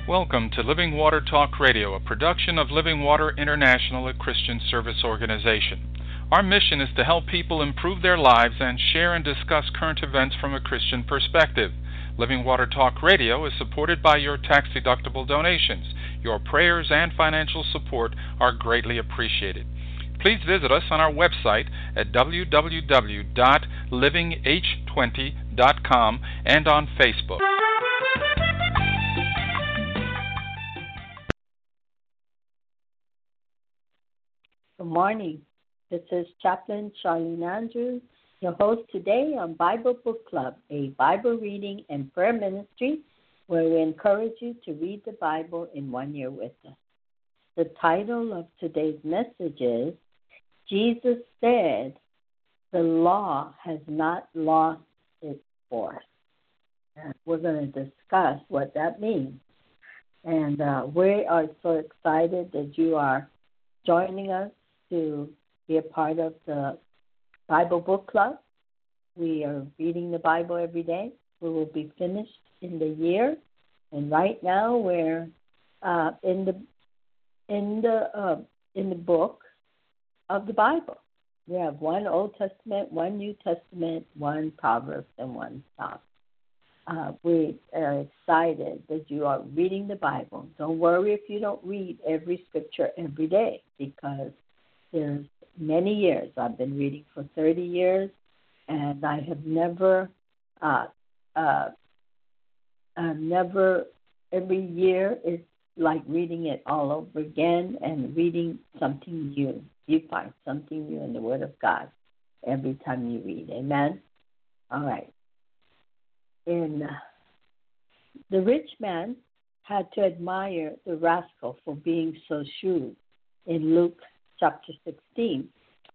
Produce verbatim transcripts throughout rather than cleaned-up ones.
Welcome to Living Water Talk Radio, a production of Living Water International, a Christian service organization. Our mission is to help people improve their lives and share and discuss current events from a Christian perspective. Living Water Talk Radio is supported by your tax-deductible donations. Your prayers and financial support are greatly appreciated. Please visit us on our website at w w w dot living h twenty dot com and on Facebook. Good morning. This is Chaplain Charlene Andrews, your host today on Bible Book Club, a Bible reading and prayer ministry where we encourage you to read the Bible in one year with us. The title of today's message is, Jesus Said the Law Has Not Lost Its Force. And we're going to discuss what that means. And uh, we are so excited that you are joining us to be a part of the Bible Book Club. We are reading the Bible every day. We will be finished in the year, and right now we're uh, in the in the uh, in the book of the Bible. We have one Old Testament, one New Testament, one Proverbs, and one Psalm. Uh, we are excited that you are reading the Bible. Don't worry if you don't read every scripture every day, because there's many years. I've been reading for thirty years, and I have never, uh, uh, uh, never, every year is like reading it all over again and reading something new. You find something new in the Word of God every time you read. Amen? All right. In uh, the rich man had to admire the rascal for being so shrewd in Luke chapter sixteen.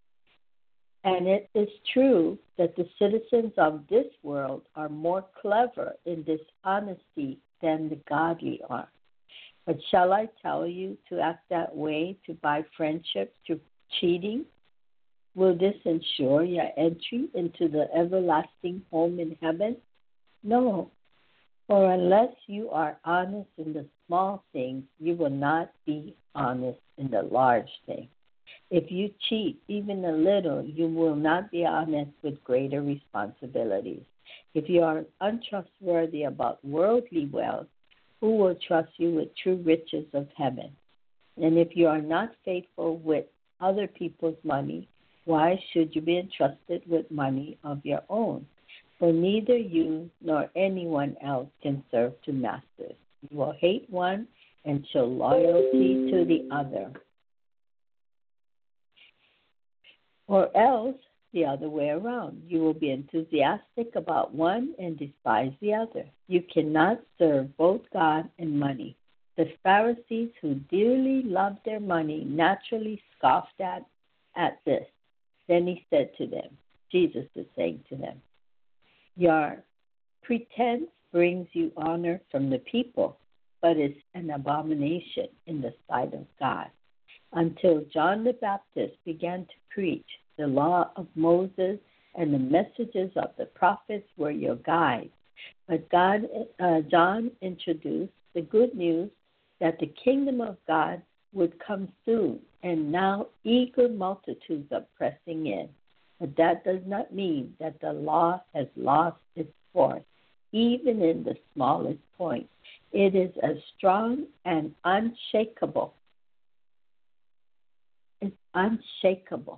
And it is true that the citizens of this world are more clever in dishonesty than the godly are. But shall I tell you to act that way to buy friendship through cheating? Will this ensure your entry into the everlasting home in heaven? No, for unless you are honest in the small things, you will not be honest in the large things. If you cheat even a little, you will not be honest with greater responsibilities. If you are untrustworthy about worldly wealth, who will trust you with true riches of heaven? And if you are not faithful with other people's money, why should you be entrusted with money of your own? For neither you nor anyone else can serve two masters. You will hate one and show loyalty to the other, or else the other way around. You will be enthusiastic about one and despise the other. You cannot serve both God and money. The Pharisees, who dearly loved their money, naturally scoffed at, at this. Then he said to them, Jesus is saying to them, your pretense brings you honor from the people, but is an abomination in the sight of God. Until John the Baptist began to preach, the law of Moses and the messages of the prophets were your guides. But God, uh, John introduced the good news that the kingdom of God would come soon, and now eager multitudes are pressing in. But that does not mean that the law has lost its force, even in the smallest point. It is as strong and unshakable. It's unshakable.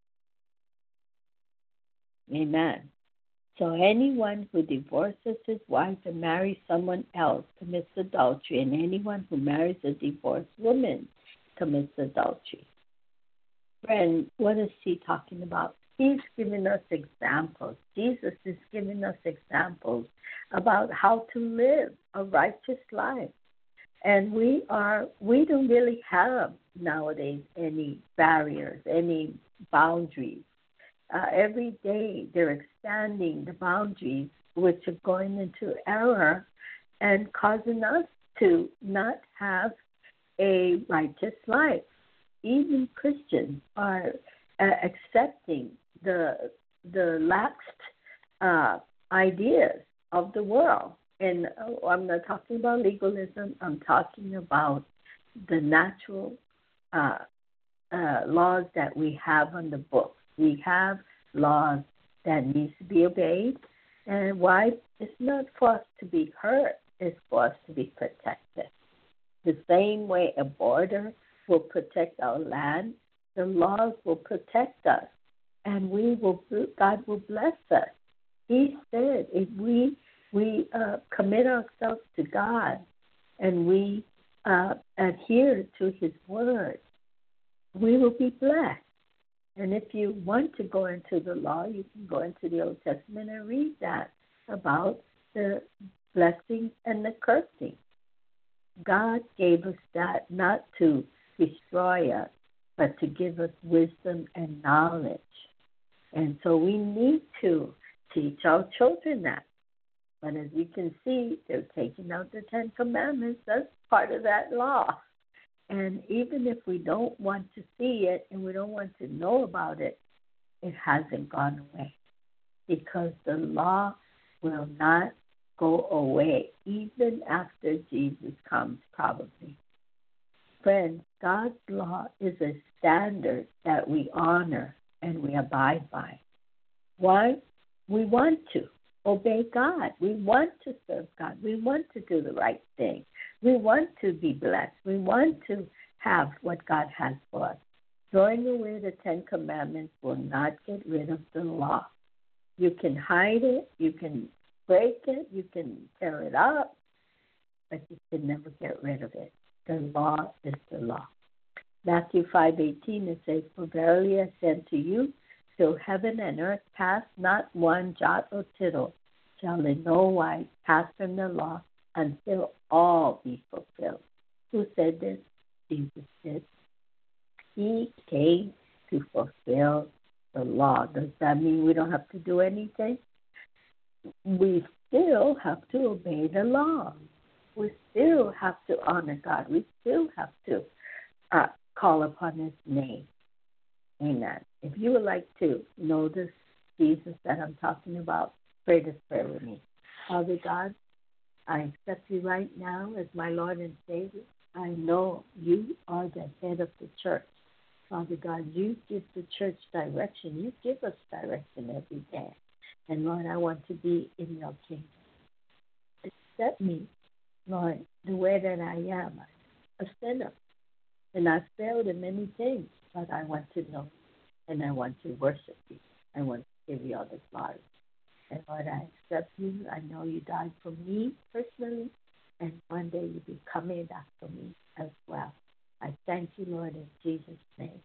Amen. So anyone who divorces his wife and marries someone else commits adultery, and anyone who marries a divorced woman commits adultery. Friend, what is he talking about? He's giving us examples. Jesus is giving us examples about how to live a righteous life. And we are we don't really have nowadays any barriers, any boundaries. Uh, every day they're expanding the boundaries, which are going into error and causing us to not have a righteous life. Even Christians are uh, accepting the the laxed uh, ideas of the world And uh, I'm not talking about legalism. I'm talking about the natural uh, uh, laws that we have on the books. We have laws that needs to be obeyed. And why? It's not for us to be hurt. It's for us to be protected. The same way a border will protect our land, the laws will protect us, and we will. God will bless us. He said, if we we uh, commit ourselves to God and we uh, adhere to His word, we will be blessed. And if you want to go into the law, you can go into the Old Testament and read that about the blessing and the cursing. God gave us that not to destroy us, but to give us wisdom and knowledge. And so we need to teach our children that. But as you can see, they're taking out the Ten Commandments. That's part of that law. And even if we don't want to see it and we don't want to know about it, it hasn't gone away. Because the law will not go away, even after Jesus comes, probably. Friends, God's law is a standard that we honor and we abide by. Why? We want to obey God. We want to serve God. We want to do the right thing. We want to be blessed. We want to have what God has for us. Throwing away the Ten Commandments will not get rid of the law. You can hide it, you can break it, you can tear it up, but you can never get rid of it. The law is the law. Matthew five eighteen, it says, for verily I say unto you, till heaven and earth pass, not one jot or tittle shall in no wise pass from the law until all be fulfilled. Who said this? Jesus did. He came to fulfill the law. Does that mean we don't have to do anything? We still have to obey the law. We still have to honor God. We still have to uh, call upon His name. Amen. If you would like to know this Jesus that I'm talking about, pray this prayer with me. Father God, I accept you right now as my Lord and Savior. I know you are the head of the church. Father God, you give the church direction. You give us direction every day. And Lord, I want to be in your kingdom. Accept me, Lord, the way that I am, a sinner. And I've failed in many things, but I want to know and I want to worship you. I want to give you all the glory. And Lord, I accept you. I know you died for me personally, and one day you'll be coming back for me as well. I thank you, Lord, in Jesus' name.